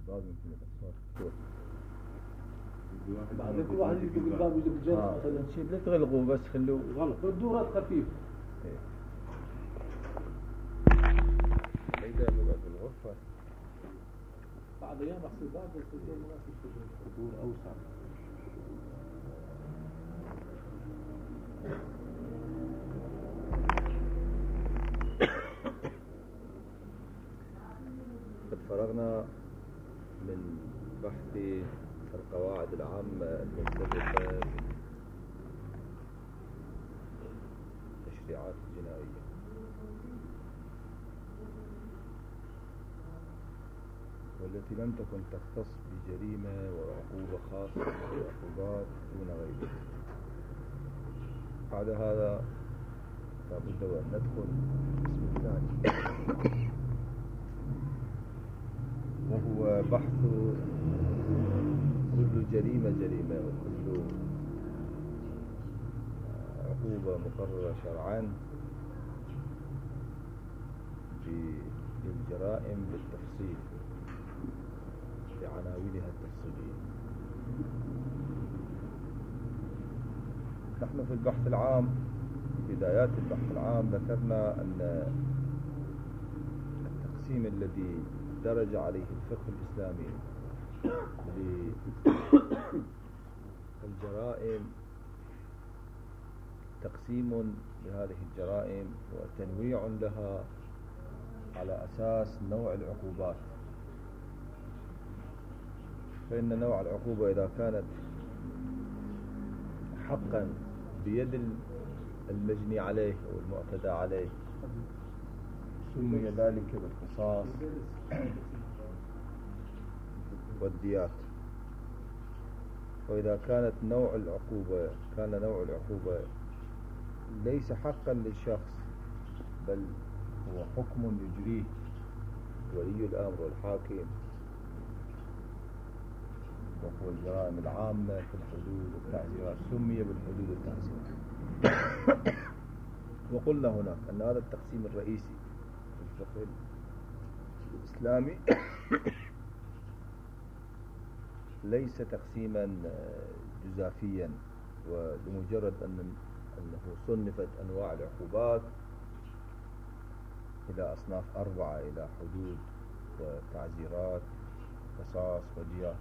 لازم يكون الأصوات كثير. بعد كل واحد يجي قدام يجي بالجنة مثلا شيء لا تغلقوا بس خلوه غلط بالدورات خفيف. إذا بقعد بالغرفة بعد أيام أحسن بعد الدور مناسب الدور أوسع. قد فرغنا من بحث القواعد العامة المرتبطة بالتشريعات الجنائية، والتي لم تكن تختص بجريمة وعقوبة خاصة وعقوبات دون غيرها. بعد هذا لابد أن ندخل القسم الثاني وهو بحث كل جريمة وكل عقوبة مقررة شرعا بالجرائم بالتفصيل بعناوينها التفصيلية. نحن في البحث العام في بدايات البحث العام ذكرنا أن التقسيم الذي درج عليه الفقه الإسلامي للجرائم تقسيم لهذه الجرائم وتنويع لها على أساس نوع العقوبات. فإن نوع العقوبة إذا كانت حقا بيد المجني عليه أو المعتدى عليه سمي ذلك بالقصاص والديات. وإذا كانت نوع العقوبة ليس حقا للشخص بل هو حكم يجريه ولي الأمر والحاكم، وهو الجرائم العامة في الحدود والتعزيرات سمي بالحدود والتعزيرات. وقلنا هناك أن هذا التقسيم الرئيسي في الفقه الإسلامي ليس تقسيما جزافيا ولمجرد أنه صنفت أنواع العقوبات إلى أصناف 4 إلى حدود وتعزيرات قصاص وديات،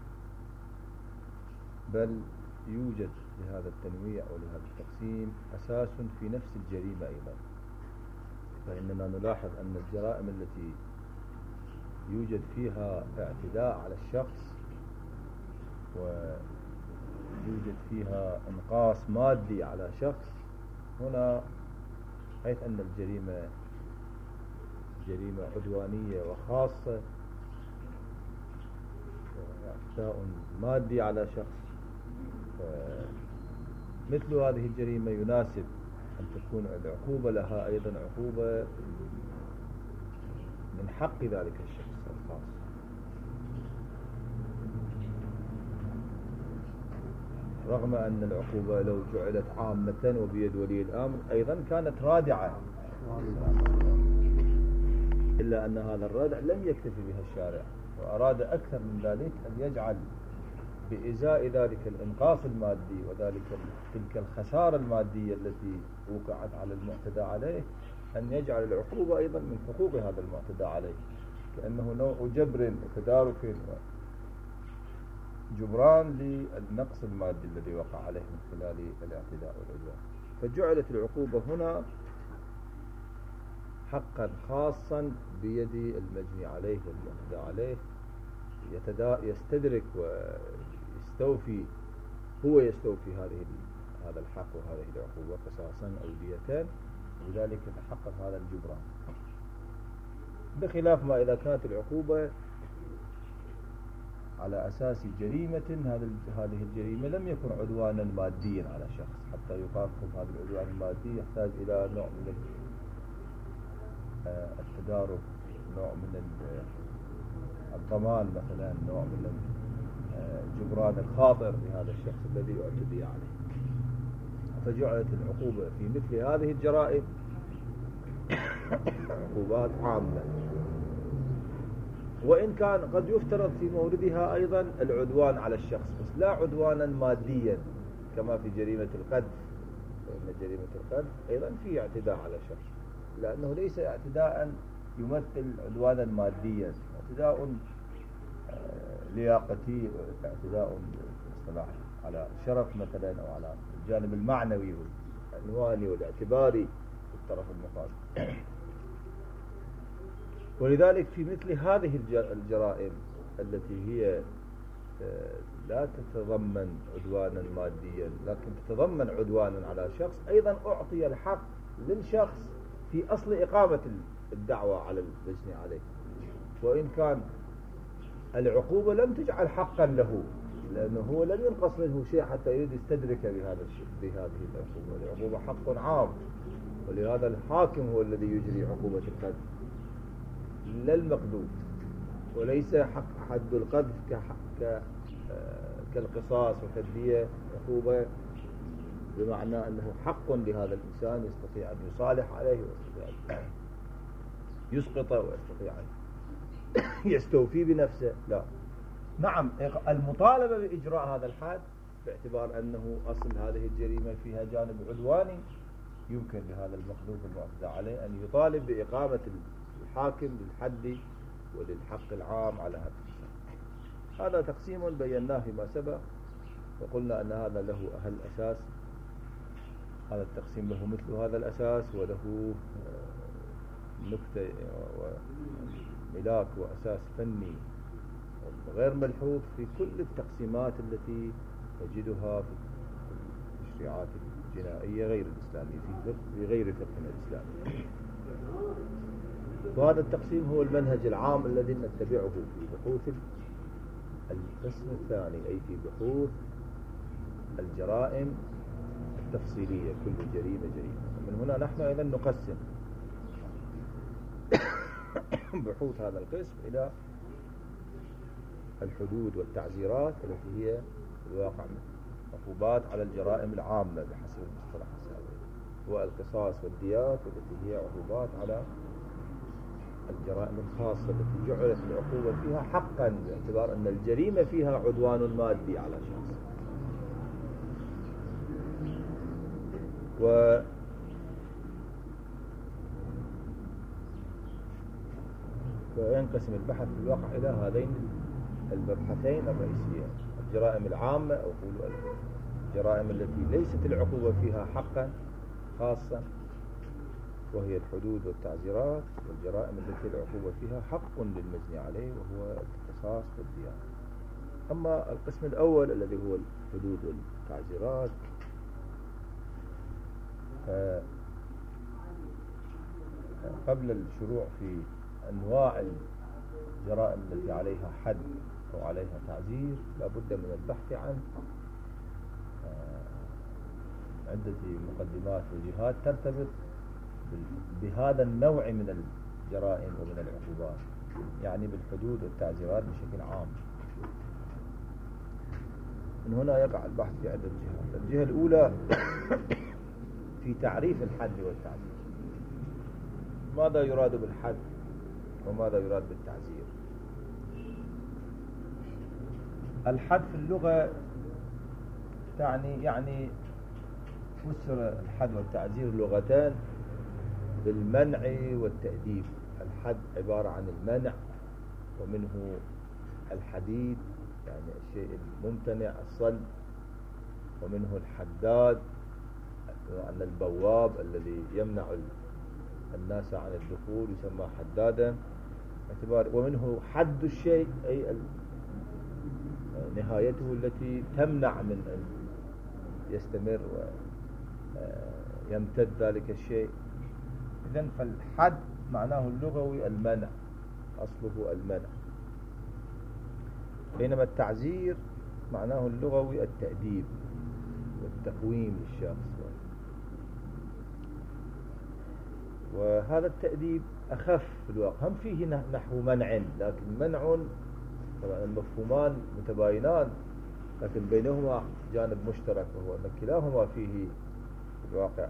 بل يوجد لهذا التنويع ولهذا التقسيم أساس في نفس الجريمة أيضا. فإننا نلاحظ أن الجرائم التي يوجد فيها اعتداء على الشخص ويوجد فيها انقاص مادي على شخص هنا، حيث أن الجريمة جريمة عدوانية وخاصة اعتداء مادي على شخص، مثل هذه الجريمة يناسب أن تكون العقوبة لها أيضا عقوبة من حق ذلك الشخص الخاص. رغم أن العقوبة لو جعلت عامة وبيد ولي الأمر أيضا كانت رادعة، إلا أن هذا الرادع لم يكتفي بها الشارع وأراد أكثر من ذلك أن يجعل بإزاء ذلك الإنقاص المادي وذلك تلك الخسارة المادية التي وقعت على المعتدى عليه، أن يجعل العقوبة أيضا من حقوق هذا المعتدى عليه، كأنه نوع جبر وتدارك جبران للنقص المادي الذي وقع عليه من خلال الاعتداء والعدوان. فجعلت العقوبة هنا حقا خاصا بيد المجني عليه والمعتدى عليه، يستدرك ويستوفي هذا الحق وهذه العقوبة قصاصا أو ديتان، ولذلك يتحقق هذا الجبران، بخلاف ما إذا كانت العقوبة على أساس جريمة هذه الجريمة لم يكن عدوانا ماديا على شخص حتى يقاوم هذا العدوان المادي، يحتاج إلى نوع من التدارك، نوع من الضمان مثلا، نوع من جبران الخاطر لهذا الشخص الذي يعتدي عليه. فجعلت العقوبة في مثل هذه الجرائم عقوبات عامة وإن كان قد يفترض في موردها أيضا العدوان على الشخص، بس لا عدوانا ماديا كما في جريمة القذف، فإن جريمة القذف أيضا فيه اعتداء على الشخص، لأنه ليس اعتداء يمثل عدوانا ماديا، اعتداء لياقتي، اعتداء باصطلاح على شرف مثلا، أو على الجانب المعنوي والعنواني والاعتباري في الطرف المقابل. ولذلك في مثل هذه الجرائم التي هي لا تتضمن عدوانا ماديا لكن تتضمن عدوانا على شخص، أيضا أعطي الحق للشخص في أصل إقامة الدعوة على المجني عليه، وإن كان العقوبة لم تجعل حقا له، لأنه هو لم ينقص منه شيء حتى يريد يستدرك بهذه العقوبة. العقوبة حق عام، ولهذا الحاكم هو الذي يجري عقوبة القذف لا المقذوف، وليس حد القذف كالقصاص وكالدية عقوبة بمعنى أنه حق لهذا الإنسان يستطيع أن يصالح عليه ويستطيع أن يسقطه ويستطيع أن يستوفي بنفسه. لا، نعم المطالبة بإجراء هذا الحد باعتبار أنه أصل هذه الجريمة فيها جانب عدواني، يمكن لهذا المخلوق المعتدى عليه أن يطالب بإقامة الحاكم للحد وللحق العام على هذا الإنسان. هذا تقسيم بيناه فيما سبق، وقلنا أن هذا له أهل أساس، هذا التقسيم له مثل هذا الأساس، وله نكتة وملاك وأساس فني غير ملحوظ في كل التقسيمات التي تجدها في التشريعات الجنائية غير الإسلامية في غير فقهنا الإسلامي. وهذا التقسيم هو المنهج العام الذي نتبعه في بحوث القسم الثاني، أي في بحوث الجرائم التفصيلية، كل جريمة جريمة. من هنا نحن أيضا نقسم بحوث هذا القسم إلى الحدود والتعزيرات التي هي في الواقع عقوبات على الجرائم العامة بحسب المصطلح السابق، والقصاص والديات التي هي عقوبات على الجرائم الخاصة التي جعلت العقوبة فيها حقا باعتبار أن الجريمة فيها عدوان مادي على شخص. وينقسم البحث في الواقع إلى هذين المبحثين الرئيسيين: الجرائم العامة أو الجرائم التي ليست العقوبة فيها حقا خاصا وهي الحدود والتعزيرات، والجرائم التي العقوبة فيها حق للمجني عليه وهو القصاص والديات. أما القسم الأول الذي هو الحدود والتعزيرات، قبل الشروع في أنواع الجرائم التي عليها حد أو عليها تعزير لا بد من البحث عن عدة مقدمات وجهات ترتبط بهذا النوع من الجرائم ومن العقوبات، يعني بالحدود والتعزيرات بشكل عام. من هنا يقع البحث في عدة جهات. الجهة الأولى في تعريف الحد والتعزير، ماذا يراد بالحد وماذا يراد بالتعزير؟ الحد في اللغة يعني فسر الحد والتعزير لغتان بالمنع والتأديب. الحد عبارة عن المنع، ومنه الحديد يعني الشيء الممتنع الصلب، ومنه الحداد أن البواب الذي يمنع الناس عن الدخول يسمى حدادا، ومنه حد الشيء أي نهايته التي تمنع من أن يستمر ويمتد ذلك الشيء. إذن فالحد معناه اللغوي المنع، أصله المنع، بينما التعزير معناه اللغوي التأديب والتقويم للشخص. وهذا التأديب أخف في الواقع، هم فيه نحو منع، لكن منع طبعا المفهومان متباينان لكن بينهما جانب مشترك، وهو أن كلاهما فيه في الواقع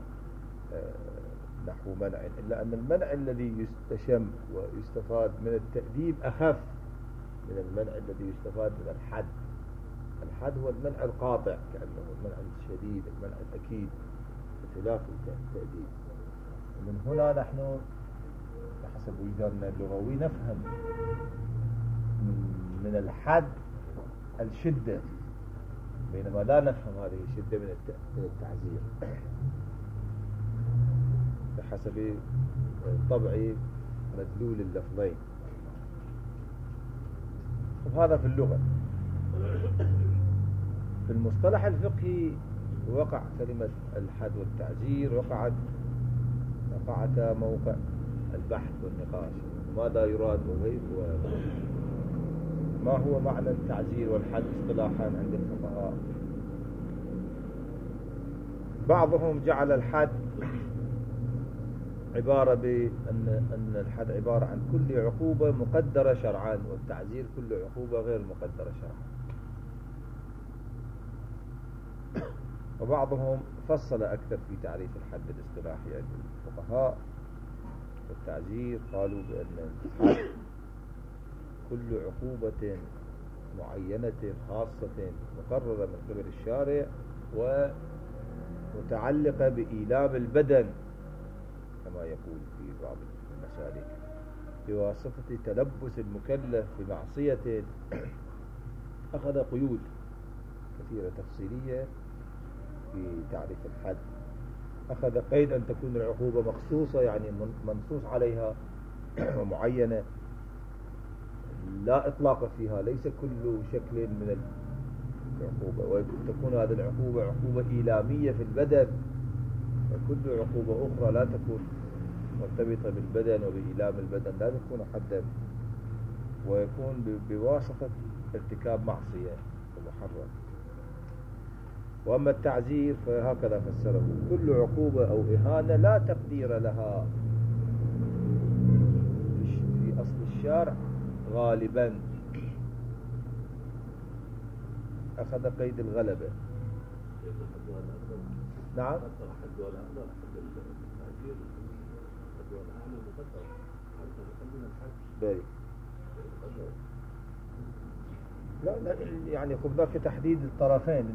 نحو منع، إلا أن المنع الذي يستشم ويستفاد من التأديب أخف من المنع الذي يستفاد من الحد. الحد هو المنع القاطع كأنه المنع الشديد، المنع الأكيد، بخلاف التأديب. ومن هنا نحن بحسب وجداننا اللغوي نفهم من الحد الشدة، بينما لا نفهم هذه الشدة من التعزير بحسب طبع مدلول اللفظين. وهذا في اللغة. في المصطلح الفقهي وقع كلمة الحد والتعزير وقعتا موقع البحث والنقاش، ماذا يراد ما هو معنى التعزير والحد اصطلاحا عند الفقهاء. بعضهم جعل الحد عبارة بأن الحد عبارة عن كل عقوبة مقدرة شرعا، والتعزير كل عقوبة غير مقدرة شرعا. وبعضهم فصل أكثر في تعريف الحد الاصطلاحي عند الفقهاء والتعزير، قالوا بأن الحد كل عقوبة معينة خاصة مقررة من قبل الشارع ومتعلقة بإيلام البدن كما يقول في بعض المسالك بواسطة تلبس المكلف بمعصية. أخذ قيود كثيرة تفصيلية في تعريف الحد. أخذ قيد أن تكون العقوبة مخصوصة، يعني منصوص عليها ومعينة لا إطلاق فيها، ليس كل شكل من العقوبة، وتكون هذه العقوبة عقوبة إيلامية في البدن، وكل عقوبة أخرى لا تكون مرتبطة بالبدن وبإيلام البدن لا تكون حدا، ويكون بواسطة ارتكاب معصية ومحرم. وأما التعزير فهكذا فسره: كل عقوبة أو إهانة لا تقدير لها في أصل الشارع غالبا. أخذ قيد الغلبة. نعم. لا يعني خذ ذاك تحديد الطرفين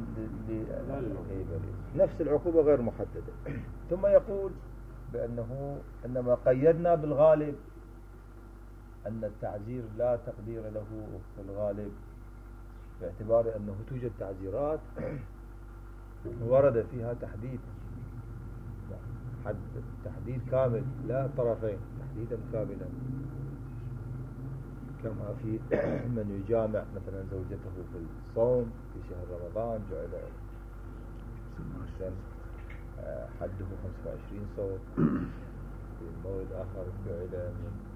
نفس العقوبة غير محددة. ثم يقول بأنه إنما قيدنا بالغالب، أن التعزير لا تقدير له في الغالب، باعتبار أنه توجد تعزيرات ورد فيها تحديد تحديد كامل لا طرفين، تحديدا كاملا، كما في من يجامع مثلا زوجته في الصوم في شهر رمضان جعل حده 25 صوت، في مورد آخر جعل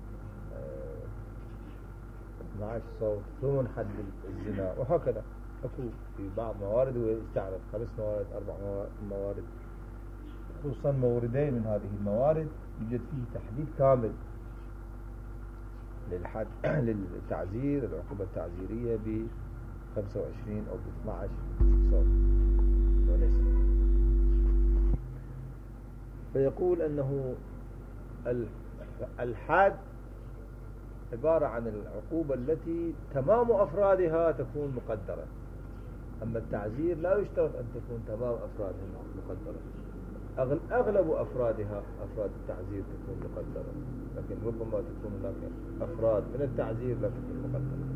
12 صوت، ثم حد الزنا، وهكذا. أكو في بعض موارد ويستعرض 5 موارد 4 موارد، خصوصا موردين من هذه الموارد يوجد فيه تحديد كامل للحد للتعزير، العقوبة التعزيرية ب 25 أو ب 12 صوت ونسب. فيقول أنه الحد عبارة عن العقوبة التي تمام أفرادها تكون مقدرة، أما التعزير لا يشترط أن تكون تمام أفرادها مقدرة. أغلب أفرادها أفراد التعزير تكون مقدرة، لكن ربما تكون هناك أفراد من التعزير لا تكون مقدرة.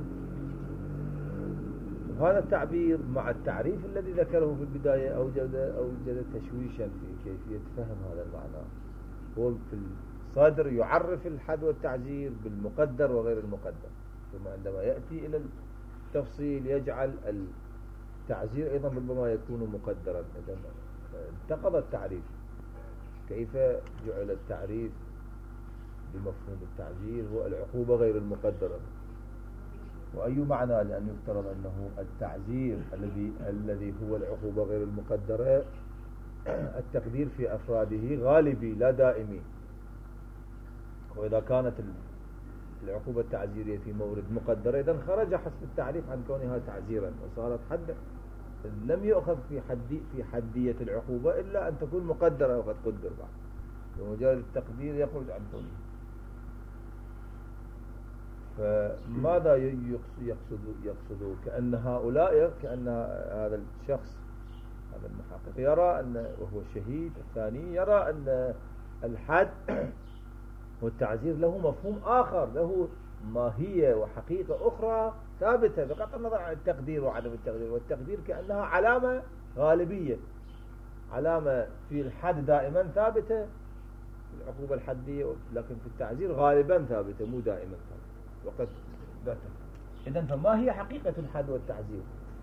وهذا التعبير مع التعريف الذي ذكره في البداية أوجد تشويشا في كيفية فهم هذا المعنى. هو في الصادر يعرف الحد والتعزير بالمقدر وغير المقدر، ثم عندما يأتي إلى التفصيل يجعل التعزير أيضا ربما يكون مقدرا. إذن انتقض التعريف. كيف جعل التعريف بمفهوم التعزير هو العقوبة غير المقدرة؟ وأي معنى لأن يفترض أنه التعزير الذي هو العقوبة غير المقدرة التقدير في أفراده غالبي لا دائمي، وإذا كانت العقوبة التعزيرية في مورد مقدرة إذن خرج حسب التعريف عن كونها تعزيرا وصارت حدا. لم يؤخذ في حدية العقوبة إلا أن تكون مقدرة وقد قدر بعد، بمجرد التقدير يخرج عن كونه. فماذا يقصد كأن هؤلاء، كأن هذا الشخص هذا المحقق يرى أن، وهو الشهيد الثاني، يرى أن الحد والتعزير له مفهوم آخر، له ماهية وحقيقة أخرى ثابتة بغض النظر عن التقدير وعدم التقدير. والتقدير كأنها علامة غالبية، علامة في الحد دائما ثابتة في العقوبة الحدية، لكن في التعزير غالبا ثابتة مو دائما ثابتة وقد ذاته. إذن فما هي حقيقة الحد والتعزير؟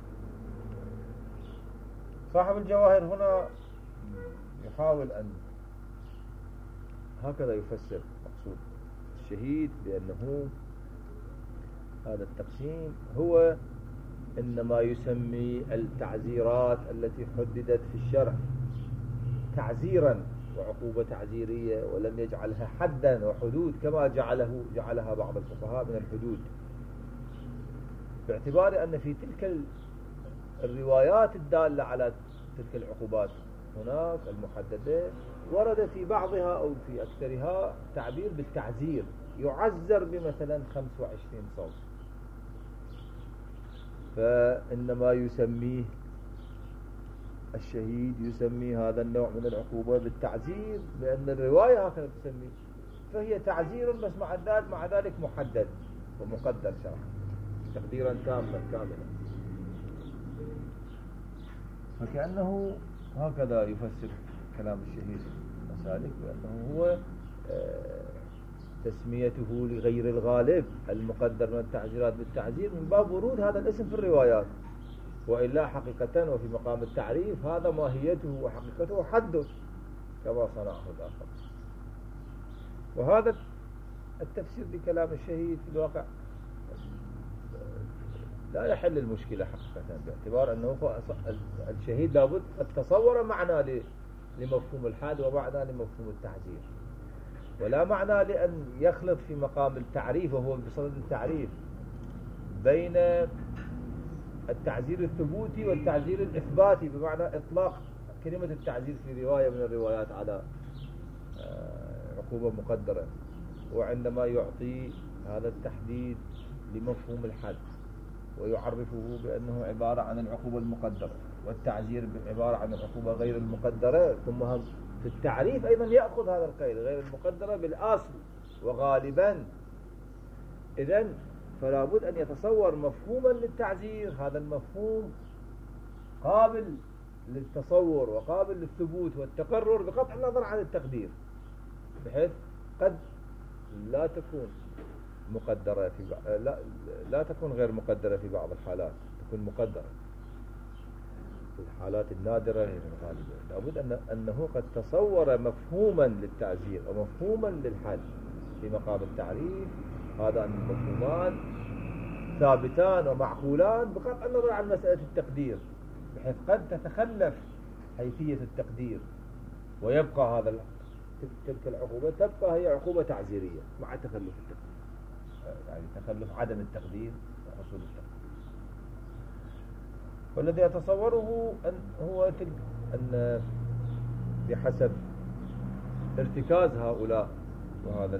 صاحب الجواهر هنا يحاول أن هكذا يفسر مقصود الشهيد، بأنه هذا التقسيم هو إنما يسمي التعزيرات التي حددت في الشرع تعزيرا وعقوبة تعزيرية، ولم يجعلها حدا وحدود كما جعلها بعض الفقهاء من الحدود، باعتبار أن في تلك الروايات الدالة على تلك العقوبات هناك المحددة ورد في بعضها أو في أكثرها تعبير بالتعزير، يعزر بمثلا 25 صوت. فإنما يسميه الشهيد، يسمي هذا النوع من العقوبة بالتعزير، لأن الرواية هكذا تسميه، فهي تعزير بس مع ذلك محدد ومقدر شرعا تقديرا تاما كاملا. فكأنه هكذا يفسر كلام الشهيد المسالك، بأنه هو تسميته لغير الغالب المقدر من التعزيرات بالتعزير من باب ورود هذا الاسم في الروايات، وإلا حقيقة وفي مقام التعريف هذا ماهيته وحقيقته حده كما صنعه الآخر. وهذا التفسير لكلام الشهيد في الواقع لا يحل المشكلة حقيقة، باعتبار أنه الشهيد لابد قد تصور معنى لمفهوم الحد ومعنى لمفهوم التعزير، ولا معنى لأن يخلط في مقام التعريف وهو بصدد التعريف بين التعزير الثبوتي والتعزير الإثباتي، بمعنى إطلاق كلمة التعزير في رواية من الروايات على عقوبة مقدرة، وعندما يعطي هذا التحديد لمفهوم الحد ويعرفه بأنه عبارة عن العقوبة المقدرة، والتعزير عبارة عن العقوبة غير المقدرة، ثم في التعريف أيضا يأخذ هذا القيد غير المقدرة بالأصل وغالبا. إذن فلا بد أن يتصور مفهوما للتعزير، هذا المفهوم قابل للتصور وقابل للثبوت والتقرر بقطع النظر عن التقدير، بحيث قد لا تكون مقدرة لا تكون غير مقدرة في بعض الحالات، تكون مقدرة في الحالات النادرة غير الغالبة. لابد أنه قد تصور مفهوما للتعزير ومفهوما للحد في مقام التعريف، هذا المفهومان ثابتان ومعقولان بقطع النظر عن مسألة التقدير، بحيث قد تتخلف حيثية التقدير ويبقى تلك العقوبة تبقى هي عقوبة تعزيرية مع تخلف التقدير، يعني تخلف عدم التقدير وحصول التقدير. والذي يتصوره هو أن بحسب ارتكاز هؤلاء، وهذا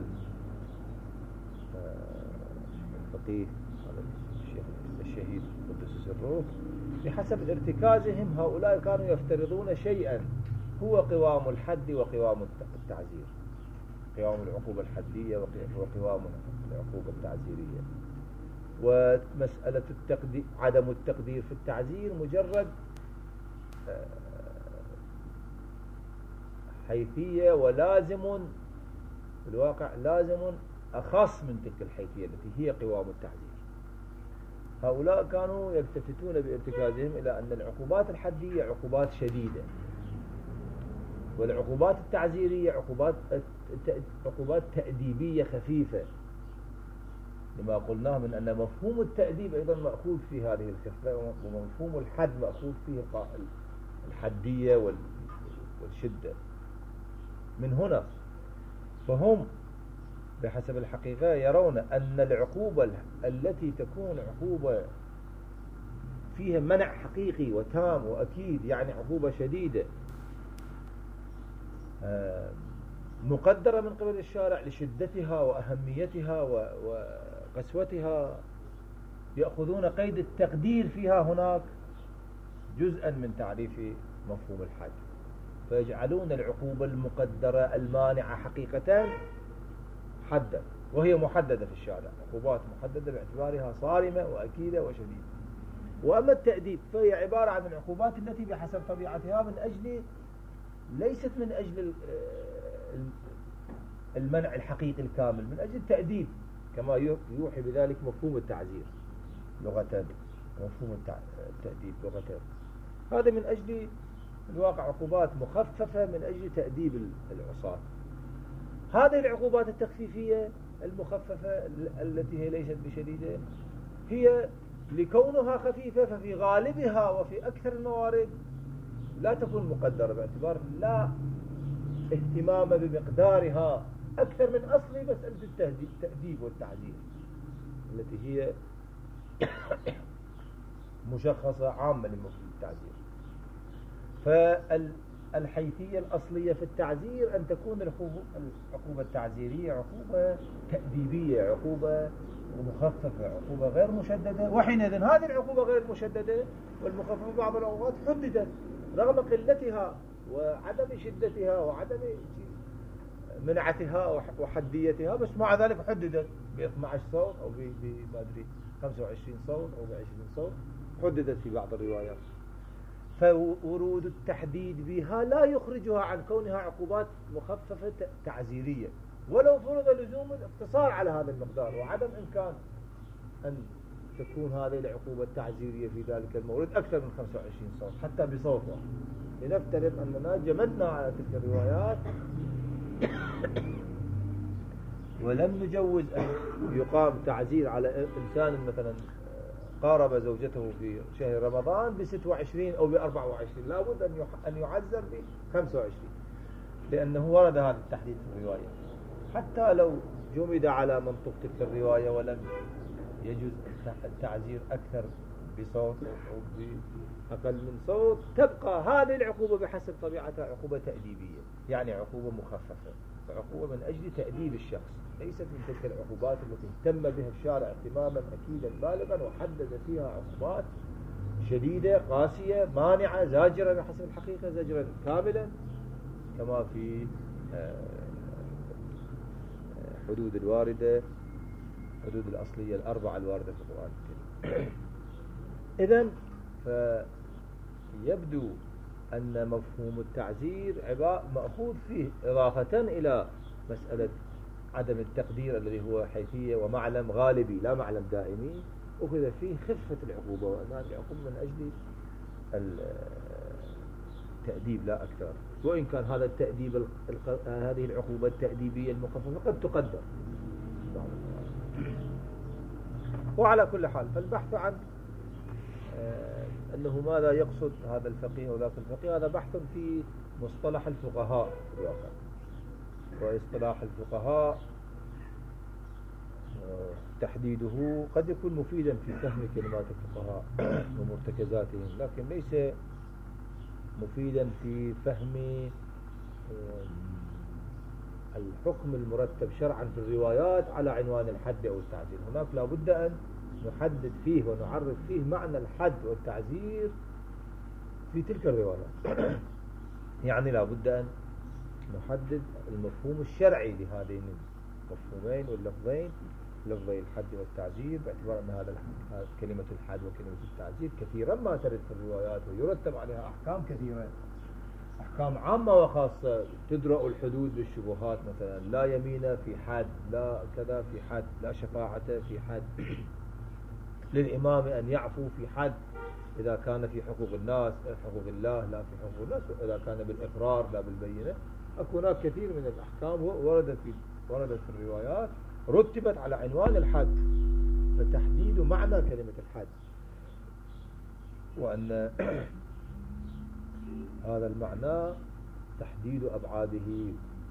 الفقيه هذا الشهيد قدس سره، بحسب ارتكازهم هؤلاء كانوا يفترضون شيئا هو قوام الحد وقوام التعزير، قوام العقوبة الحدية وقوام العقوبة التعزيرية. ومسألة عدم التقدير في التعزير مجرد حيثية ولازم في الواقع، لازم أخص من تلك الحيثية التي هي قوام التعزير. هؤلاء كانوا يلتفتون بارتكازهم إلى أن العقوبات الحدية عقوبات شديدة، والعقوبات التعزيرية عقوبات تأديبية خفيفة، لما قلناه من أن مفهوم التأديب أيضا مأخوذ في هذه الخفة، ومفهوم الحد مأخوذ فيه الحدية والشدة. من هنا فهم بحسب الحقيقة يرون أن العقوبة التي تكون عقوبة فيها منع حقيقي وتام وأكيد، يعني عقوبة شديدة مقدرة من قبل الشارع لشدتها وأهميتها قسوتها يأخذون قيد التقدير فيها هناك جزءا من تعريف مفهوم الحد، فيجعلون العقوبة المقدرة المانعة حقيقة حدا، وهي محددة في الشارع، عقوبات محددة باعتبارها صارمة وأكيدة وشديدة. وأما التأديب فهي عبارة عن العقوبات التي بحسب طبيعتها من أجل، ليست من أجل المنع الحقيقي الكامل، من أجل التأديب، كما يوحي بذلك مفهوم التعزير لغة، مفهوم التأديب لغة. هذا من أجل الواقع عقوبات مخففة من أجل تأديب العصاة. هذه العقوبات التخفيفية المخففة التي هي ليست بشديدة، هي لكونها خفيفة ففي غالبها وفي أكثر الموارد لا تكون مقدرة، باعتبار لا اهتمام بمقدارها أكثر من أصل مسألة التأديب والتعزير التي هي مشخصة عامة لمفهوم التعزير. فالحيثية الأصلية في التعزير أن تكون العقوبة التعزيرية عقوبة تأديبية، عقوبة مخففة، عقوبة غير مشددة. وحينئذ هذه العقوبة غير المشددة والمخففة بعض الأوقات حددت رغم قلتها وعدم شدتها وعدم منعتها وحديتها، بس مع ذلك حددت ب 12 صوت أو ما أدري 25 صوت أو ب 20 صوت، حددت في بعض الروايات. فورود التحديد بها لا يخرجها عن كونها عقوبات مخففة تعزيرية، ولو فرض لزوم الاقتصار على هذا المقدار وعدم إمكان أن تكون هذه العقوبة التعزيرية في ذلك المورد أكثر من 25 صوت حتى بصوت واحد. لنفترض أننا جمدنا على تلك الروايات ولم نجوز أن يقام تعزير على إنسان مثلا قارب زوجته في شهر رمضان ب 26 أو ب 24، لابد أن يعزر ب 25، لأنه ورد هذا التحديد في الرواية. حتى لو جمد على منطق تلك الرواية ولم يجوز التعزير أكثر بصوت أو بأقل من صوت، تبقى هذه العقوبة بحسب طبيعتها عقوبة تأديبية، يعني عقوبة مخففة، عقوبة من أجل تأديب الشخص، ليست من تلك العقوبات التي اهتم بها الشارع اهتماما أكيدا بالغا وحدد فيها عقوبات شديدة قاسية مانعة زاجرة بحسب الحقيقة، زاجرة كاملا، كما في حدود الواردة، حدود الأصلية الأربعة الواردة في القرآن الكريم. إذن فيبدو أن مفهوم التعزير مأخوذ فيه إضافة إلى مسألة عدم التقدير الذي هو حيثية ومعلم غالبي لا معلم دائمي، أخذ فيه خفة العقوبة، وأن العقوبة من أجل التأديب لا أكثر. وإن كان هذا التأديب هذه العقوبة التأديبية المخففة قد تقدر. وعلى كل حال فالبحث عن أنه ماذا يقصد هذا الفقيه وذاك الفقيه هذا بحث في مصطلح الفقهاء في الواقع. واصطلاح الفقهاء تحديده قد يكون مفيدا في فهم كلمات الفقهاء ومرتكزاتهم، لكن ليس مفيدا في فهم الحكم المرتب شرعا في الروايات على عنوان الحد أو التعزير. هناك لا بد أن نحدد فيه ونعرف فيه معنى الحد والتعزير في تلك الروايات. يعني لا بد أن نحدد المفهوم الشرعي لهذين المفهومين واللفظين، لفظي الحد والتعزير، باعتبار أن هذا كلمة الحد وكلمة التعزير كثيرا ما ترد في الروايات ويرتب عليها أحكام كثيرة، أحكام عامة وخاصة. تدرأ الحدود بالشبهات، مثلا لا يمين في حد، لا كذا في حد، لا شفاعة في حد، للإمام أن يعفو في حد إذا كان في حقوق الناس، حقوق الله لا في حقوق الناس، إذا كان بالإقرار لا بالبينة. هناك كثير من الأحكام وردت في الروايات رتبت على عنوان الحد، فتحديد معنى كلمة الحد، وأن هذا المعنى تحديد أبعاده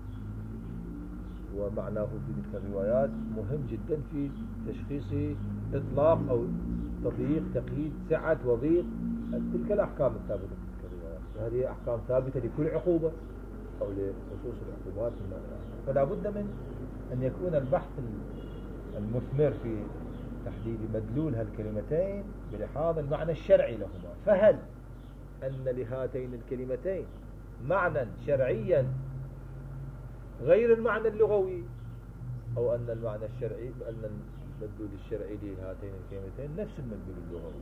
ومعناه في تلك الروايات مهم جدا في تشخيص إطلاق أو تضييق، تقييد، سعة وضيق تلك الأحكام الثابتة في تلك الروايات. وهذه أحكام ثابتة لكل عقوبة أو لخصوص العقوبات. فلا بد من أن يكون البحث المثمر في تحديد مدلول هالكلمتين بلحاظ المعنى الشرعي لهما. فهل أن لهاتين الكلمتين معنى شرعيا غير المعنى اللغوي، أو أن المعنى الشرعي أن المدلول الشرعي لهاتين الكلمتين نفس المدلول اللغوي،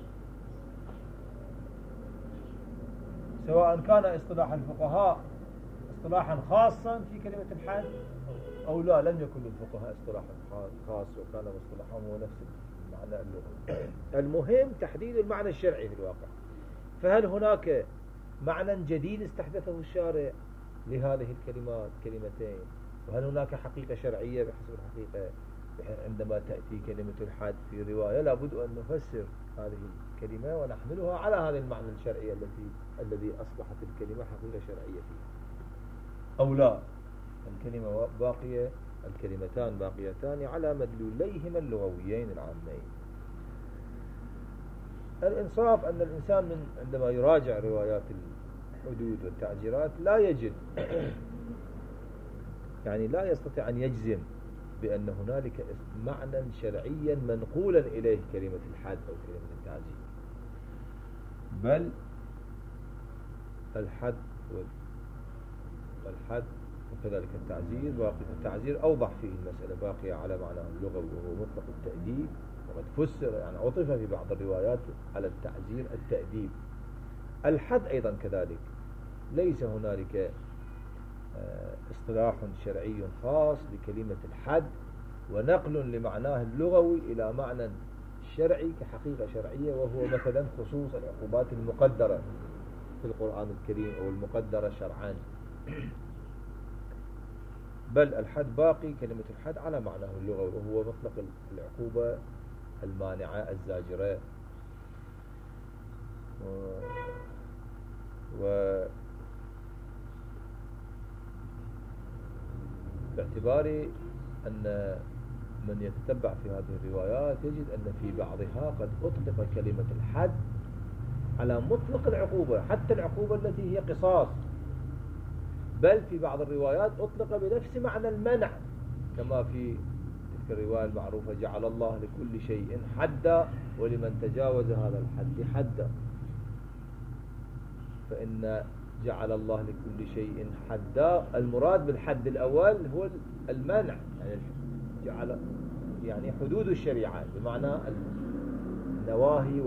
سواء كان اصطلاح الفقهاء اصطلاحا خاصا في كلمة الحد أو لا، لم يكن للفقهاء اصطلاح خاص وكان مصطلحهم هو نفس المعنى اللغوي. المهم تحديد المعنى الشرعي في الواقع. فهل هناك معنى جديد استحدثه الشارع لهذه الكلمات كلمتين؟ وهل هناك حقيقة شرعية بحسب الحقيقة؟ عندما تأتي كلمة الحد في رواية لابد أن نفسر هذه الكلمة ونحملها على هذا المعنى الشرعي الذي أصبحت الكلمة حقيقة شرعية فيها، أو لا الكلمة باقية، الكلمتان باقيتان على مدلوليهما اللغويين العامين. الإنصاف أن الإنسان عندما يراجع روايات الحدود والتعزيرات لا يجد يعني لا يستطيع أن يجزم بأن هنالك معنى شرعيا منقولا إليه كلمة الحد أو كلمة التعزير، بل الحد وكذلك التعزير باقي. التعزير أوضح فيه المسألة، باقية على معناه اللغوي وهو مطلق التأديب، وقد فسر يعني عطف في بعض الروايات على التعزير التأديب. الحد أيضا كذلك ليس هنالك اصطلاح شرعي خاص لكلمة الحد ونقل لمعناه اللغوي إلى معنى شرعي كحقيقة شرعية، وهو مثلا خصوص العقوبات المقدرة في القرآن الكريم أو المقدرة شرعا، بل الحد باقي كلمة الحد على معناه اللغوي وهو مطلق العقوبة المانعة الزاجرة. باعتبار أن من يتتبع في هذه الروايات يجد أن في بعضها قد أطلق كلمة الحد على مطلق العقوبة، حتى العقوبة التي هي قصاص، بل في بعض الروايات أطلق بنفس معنى المنع، كما في تلك الرواية المعروفة جعل الله لكل شيء حدا ولمن تجاوز هذا الحد حدا. فإن جعل الله لكل شيء حدا المراد بالحد الأول هو المنع، يعني جعل يعني حدود الشريعة بمعنى النواهي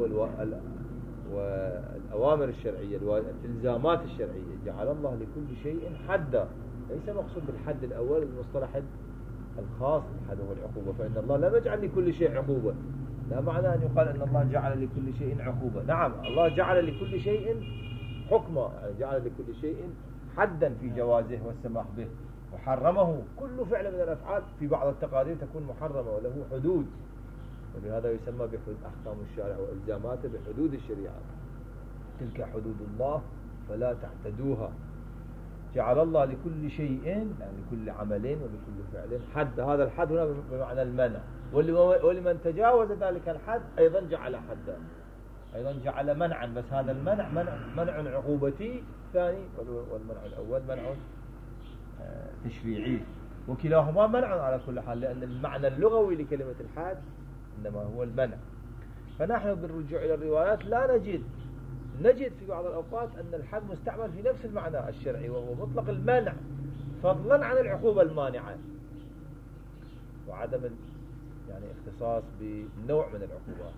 والأوامر الشرعية والإلزامات الشرعية. جعل الله لكل شيء حدا، ليس مقصود بالحد الأول المصطلح الخاص الحد هو العقوبة، فإن الله لم يجعل لكل شيء عقوبة، لا معنى أن يقال أن الله جعل لكل شيء عقوبة. نعم الله جعل لكل شيء حكمة، يعني جعل لكل شيء حدا في جوازه والسماح به، وحرمه كل فعل من الأفعال في بعض التقادير تكون محرمة وله حدود، ولهذا يسمى بحدود أحكام الشارع وإلزاماته بحدود الشريعة. تلك حدود الله فلا تعتدوها. جعل الله لكل شيء يعني لكل عمل ولكل فعل حد، هذا الحد هنا بمعنى المنع، ولمن تجاوز ذلك الحد أيضا جعل حدا، أيضا جعل منعا، بس هذا المنع منع عقوبتي ثاني، والمنع الأول منع تشريعي، وكلاهما منع على كل حال، لأن المعنى اللغوي لكلمة الحد إنما هو المنع. فنحن بالرجوع إلى الروايات لا نجد في بعض الأوقات أن الحد مستعمل في نفس المعنى الشرعي وهو مطلق المنع، فضلا عن العقوبة المانعة وعدم يعني اختصاص بنوع من العقوبات.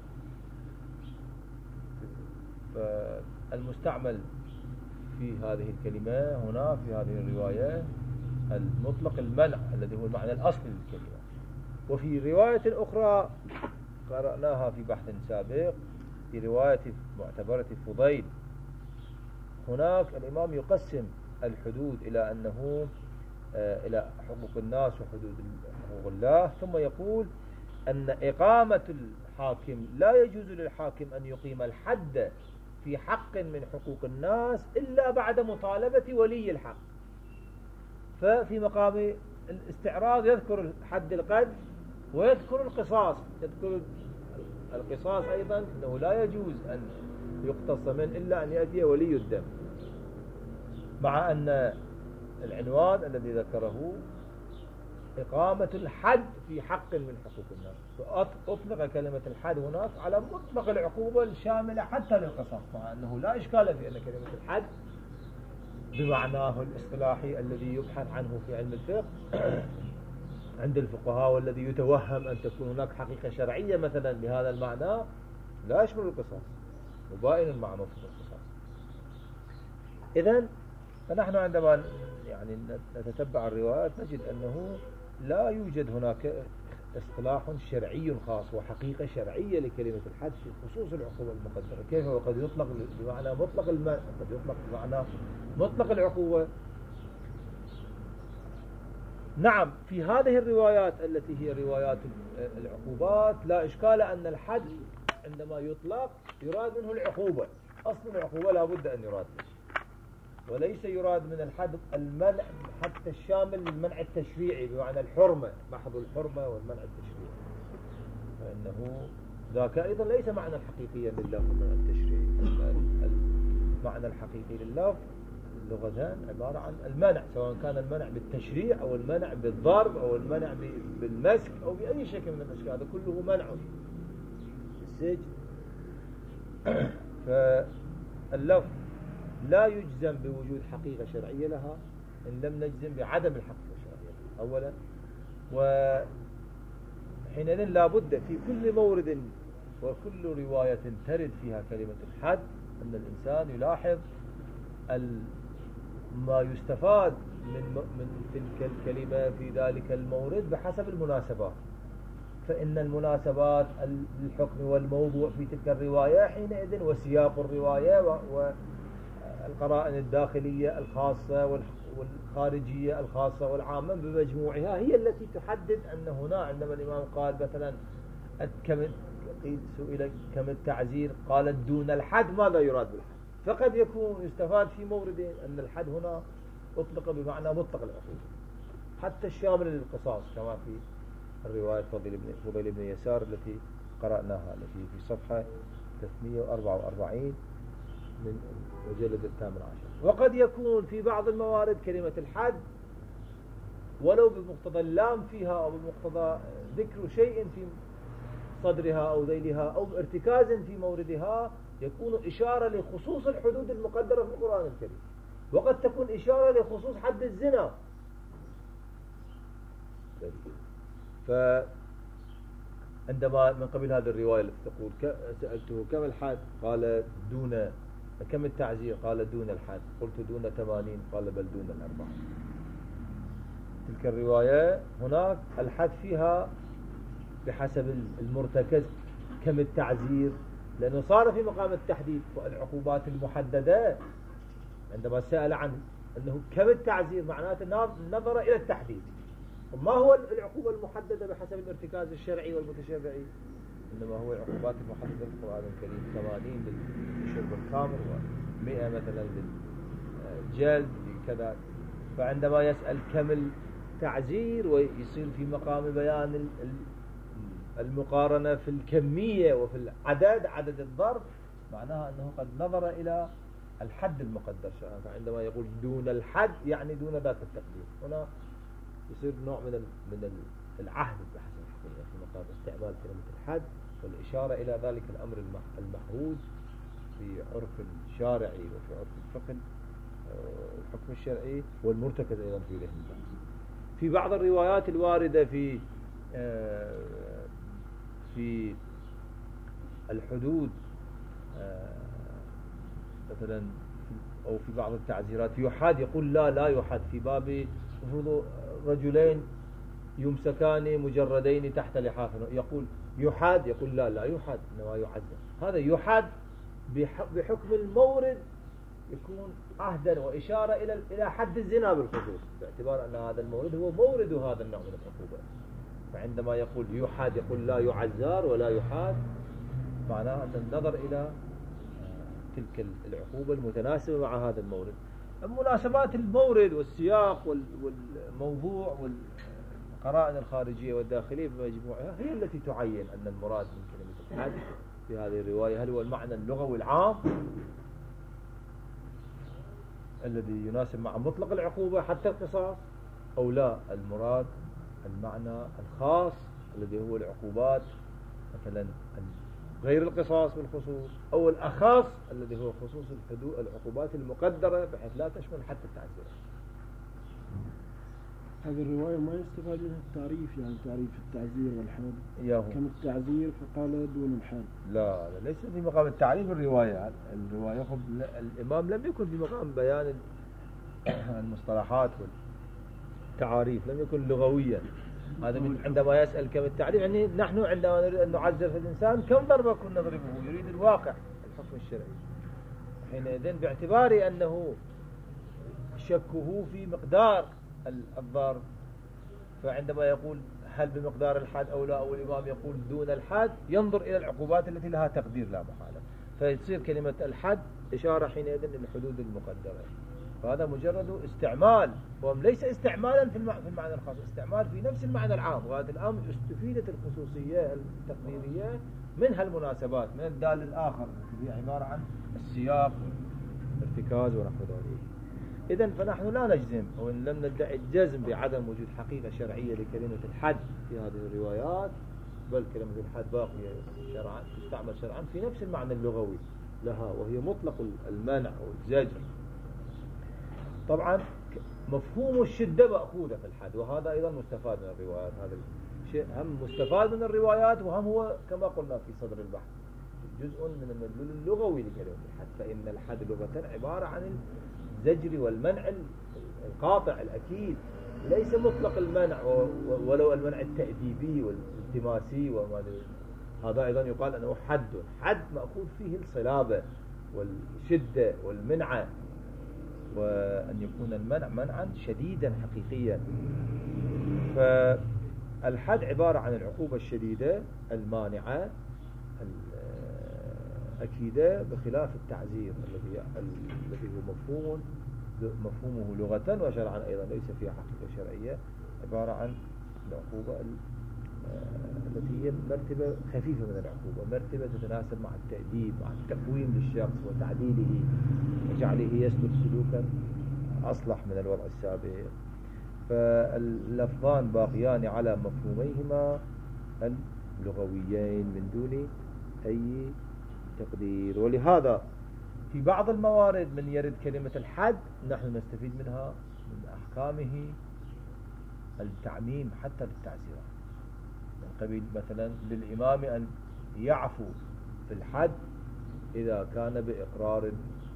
فالمستعمل في هذه الكلمة هنا في هذه الرواية المطلق المنع الذي هو المعنى الأصلي للكلمة. وفي رواية أخرى قرأناها في بحث سابق في رواية معتبرة فضيل، هناك الإمام يقسم الحدود إلى أنه إلى حقوق الناس وحدود حقوق الله، ثم يقول أن إقامة الحاكم لا يجوز للحاكم أن يقيم الحد في حق من حقوق الناس إلا بعد مطالبة ولي الحق. ففي مقام الاستعراض يذكر حد القذف ويذكر القصاص، يذكر القصاص أيضا أنه لا يجوز أن يقتص منه إلا أن يأتي ولي الدم، مع أن العنوان الذي ذكره إقامة الحد في حق من حقوق الناس. فأطلق كلمة الحد هناك على مطلق العقوبة الشاملة حتى للقصاص، مع أنه لا إشكال في أن كلمة الحد بمعناه الاصطلاحي الذي يبحث عنه في علم الفقه عند الفقهاء، والذي يتوهم أن تكون هناك حقيقة شرعية مثلا بهذا المعنى، لا يشمل القصاص، مباين مع مفهوم القصاص. إذن فنحن عندما يعني نتتبع الروايات نجد أنه لا يوجد هناك اصطلاح شرعي خاص وحقيقة شرعية لكلمة الحد في خصوص العقوبة المقدرة. كيف وقد يطلق بمعنى مطلق المنع، قد يطلق بمعنى مطلق العقوبة. نعم، في هذه الروايات التي هي روايات العقوبات لا إشكال أن الحد عندما يطلق يراد منه العقوبة، أصل العقوبة لا بد أن يراد منه، وليس يراد من الحد المنع حتى الشامل المنع التشريعي بمعنى الحرمة، محض الحرمة والمنع التشريعي، فإنه ذاك أيضا ليس معنى حقيقيا لللفظ المنع التشريعي. المعنى الحقيقي لللفظ لغة عبارة عن المنع، سواء كان المنع بالتشريع أو المنع بالضرب أو المنع بالمسك أو بأي شكل من الأشكال، هذا كله منع السجن. فاللفظ لا يجزم بوجود حقيقة شرعية لها إن لم نجزم بعدم الحقيقة الشرعية أولا. وحينئذ لا بد في كل مورد وكل رواية ترد فيها كلمة الحد أن الإنسان يلاحظ ما يستفاد من تلك الكلمة في ذلك المورد بحسب المناسبات. فإن المناسبات الحكم والموضوع في تلك الرواية حينئذ وسياق الرواية والقرائن الداخلية الخاصة والخارجية الخاصة والعامة بمجموعها هي التي تحدد أن هنا عندما الإمام قال مثلا سئل كم التعزير قال دون الحد، ماذا يراد بالحد؟ فقد يكون يستفاد في موردين أن الحد هنا أطلق بمعنى مطلق العقوبة حتى الشامل للقصاص، كما في الرواية فضيل بن يسار التي قرأناها التي في صفحة 344 من مجلد 18. وقد يكون في بعض الموارد كلمة الحد ولو بمقتضى اللام فيها أو بمقتضى ذكر شيء في صدرها أو ذيلها أو ارتكاز في موردها يكون إشارة لخصوص الحدود المقدرة في القرآن الكريم، وقد تكون إشارة لخصوص حد الزنا. فعندما من قبل هذه الرواية التي تقول سألته كم الحد قال دون، كم التعزير قال دون الحد، قلت دون 80 قال بل دون 40. تلك الرواية هناك الحد فيها بحسب المرتكز كم التعزير، لأنه صار في مقام التحديد. والعقوبات المحددة عندما سأل عنه أنه كم التعزير معناته نظر إلى التحديد. وما هو العقوبة المحددة بحسب الارتكاز الشرعي والمتشرعي؟ إنما هو العقوبات المحددة في القرآن الكريم 80 للشرب الخمر و100 مثلا للجلد كذا. فعندما يسأل كم التعزير ويصير في مقام بيان المقارنة في الكمية وفي العدد، عدد الضرب، معناها أنه قد نظر إلى الحد المقدر. فعندما يقول دون الحد يعني دون ذاك التقدير. هنا يصير نوع من العهد بحسب الحقيقة في مقام استعمال كلمة الحد والإشارة إلى ذلك الأمر المحروز في عرف الشارعي وفي عرف الفقه الحكم الشرعي والمرتكز أيضا في ذهن الناس. في بعض الروايات الواردة في الحدود مثلا أو في بعض التعزيرات يحاد، يقول لا يحاد في باب رجلين يمسكان مجردين تحت لحاف، يقول يحاد، يقول لا يحاد إنما يعزر. هذا يحاد بحكم المورد يكون عهدا وإشارة إلى حد الزنا بالخصوص، باعتبار أن هذا المورد هو مورد هذا النوع من العقوبة. فعندما يقول يحاد يقول لا يعزر ولا يحاد، معناه أن النظر إلى تلك العقوبة المتناسبة مع هذا المورد. مناسبات المورد والسياق والموضوع والقرائن الخارجية والداخلية بمجموعها هي التي تعين أن المراد من كلمة الحد في هذه الرواية هل هو المعنى اللغوي العام الذي يناسب مع مطلق العقوبة حتى القصاص، أو لا المراد المعنى الخاص الذي هو العقوبات مثلا غير القصاص بالخصوص، أو الأخص الذي هو خصوص الحدود العقوبات المقدرة بحيث لا تشمل حتى التعزير. هذه الرواية ما يستفاد منها التعريف، يعني تعريف التعزير والحد كم التعزير فقال دون الحد. لا ليس في مقام التعريف الرواية الإمام لم يكن في مقام بيان المصطلحات والتعاريف، لم يكن لغويا. هذا عندما يسأل كم التعريف، يعني نحن عندما نريد أن نعزر في الإنسان كم ضربة كنا نضربه، يريد الواقع الحكم الشرعي. حينئذ باعتبار أنه شكه في مقدار الضرب، فعندما يقول هل بمقدار الحد أو لا، أو الإمام يقول دون الحد، ينظر إلى العقوبات التي لها تقدير لا محالة، فيصير كلمة الحد إشارة حينئذ للحدود المقدرة. فهذا مجرد استعمال، وليس استعمالا في المعنى الخاص، استعمال في نفس المعنى العام. وهذا الأمر استفيدت الخصوصية التقديرية منها المناسبات من الدال الآخر هي عبارة عن السياق والارتكاز ونحو ذلك. إذن فنحن لا نجزم، وإن لم ندعي الجزم بعدم وجود حقيقة شرعية لكلمة الحد في هذه الروايات، بل كلمة الحد باقية شرعا تستعمل شرعا في نفس المعنى اللغوي لها، وهي مطلق المنع والزجر. طبعا مفهوم الشدة مأخوذة في الحد، وهذا أيضا مستفاد من الروايات. هذا الشيء هم مستفاد من الروايات، وهم هو كما قلنا في صدر البحث جزء من المدلول اللغوي لكلمة الحد. فإن الحد لغة عبارة عن الزجر والمنع القاطع الأكيد، ليس مطلق المنع ولو المنع التأديبي والالتماسي هذا أيضا يقال أنه حد مأخوذ فيه الصلابة والشدة والمنعة، وأن يكون المنع منعا شديدا حقيقيا. فالحد عبارة عن العقوبة الشديدة المانعة الأكيدة، بخلاف التعزير الذي هو مفهومه لغة وشرعا أيضا ليس فيها حقيقة شرعية، عبارة عن العقوبة التي هي مرتبة خفيفة من العقوبة، مرتبة تتناسب مع التأديب، مع التقويم للشخص وتعديله وجعله يسلك سلوكا أصلح من الوضع السابق. فاللفظان باقيان على مفهوميهما اللغويين من دون أي تقدير. ولهذا في بعض الموارد من يرد كلمة الحد نحن نستفيد منها من أحكامه التعميم حتى بالتعزيرات، من قبيل مثلا للإمام أن يعفو في الحد إذا كان بإقرار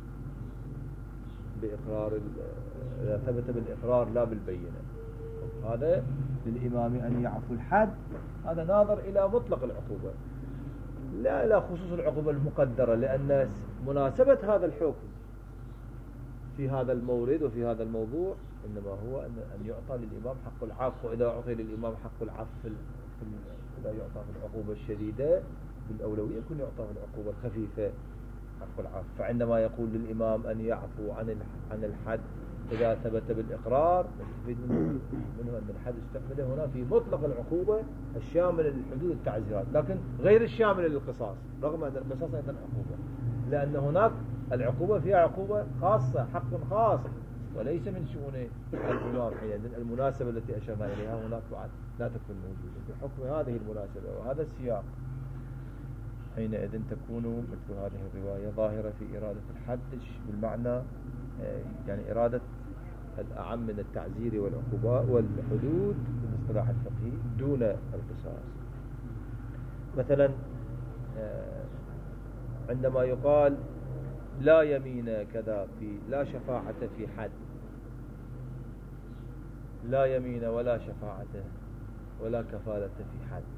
إذا ثبت بالإقرار لا بالبينة. هذا للإمام أن يعفو الحد، هذا ناظر إلى مطلق العقوبة لا إلى خصوص العقوبة المقدرة، لأن مناسبة هذا الحكم في هذا المورد وفي هذا الموضوع إنما هو أن يعطى للإمام حق العفو. وإذا أعطي للإمام حق العفو إذا يعطى في العقوبة الشديدة بالأولوية يكون يعطى في العقوبة الخفيفة حق العفو. فعندما يقول للإمام أن يعفو عن الحد إذا ثبت بالإقرار، نستفيد منه أن الحد استعمله هنا في مطلق العقوبة الشامل للحدود التعزيرات، لكن غير الشامل للقصاص، رغم أن القصاص أيضا عقوبة، لأن هناك العقوبة فيها عقوبة خاصة، حق خاص وليس من شؤون الإمام. حينئذ المناسبة التي أشرنا إليها هناك بعد لا تكون موجودة بحكم هذه المناسبة وهذا السياق. حينئذ تكون مثل هذه الرواية ظاهرة في إرادة الحد بالمعنى، يعني إرادة الأعم من التعزير والعقوبة والحدود بالاصطلاح الفقهي دون القصاص. مثلا عندما يقال لا يمين كذا في لا شفاعة في حد، لا يمين ولا شفاعة ولا كفالة في حد،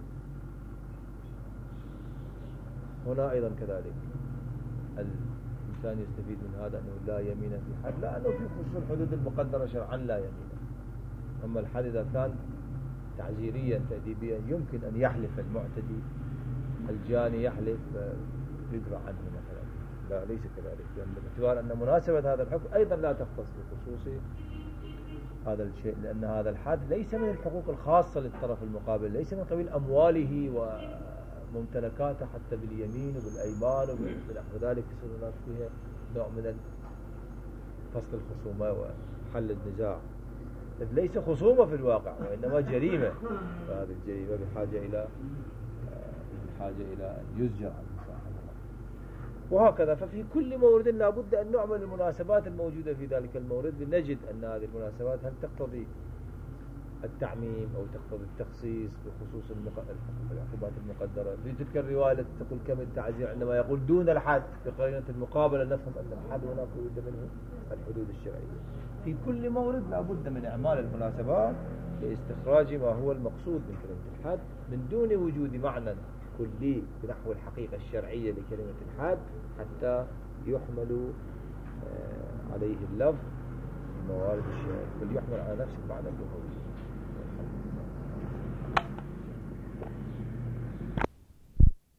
هنا أيضا كذلك الإنسان يستفيد من هذا أنه لا يمين في حد، لأنه في خصوص الحدود المقدرة شرعا لا يمين. أما الحد إذا كان تعزيريا تأديبيا يمكن أن يحلف المعتدي، الجاني يحلف يدرى عنه مثلا، لا ليس كذلك، يعني باعتبار أن مناسبة هذا الحكم أيضا لا تختص بخصوص هذا الشيء، لأن هذا الحد ليس من الحقوق الخاصة للطرف المقابل، ليس من قبيل أمواله وممتلكاته حتى باليمين وبالأيمان وبالأخذ ذلك، يصير هناك فيها نوع من فصل الخصومة وحل النزاع. ليس خصومة في الواقع وإنما جريمة، فهذه الجريمة بحاجة إلى أن يزجر عن صاحبها. وهكذا ففي كل مورد لابد أن نعمل المناسبات الموجودة في ذلك المورد لنجد أن هذه المناسبات هل تقتضي التعميم أو تقتضي التخصيص بخصوص العقوبات المقدرة. في تلك الرواية التي تقول كم التعزير عندما يقول دون الحد بقرينة المقابلة نفهم أن الحد هناك بد منه الحدود الشرعية. في كل مورد لابد من إعمال المناسبات لاستخراج ما هو المقصود من كلمة الحد من دون وجود معنى كلي بنحو الحقيقة الشرعية لكلمة الحد حتى يحمل عليه اللفظ في موارد الشرع بل يحمل على نفس المعنى اللغوي.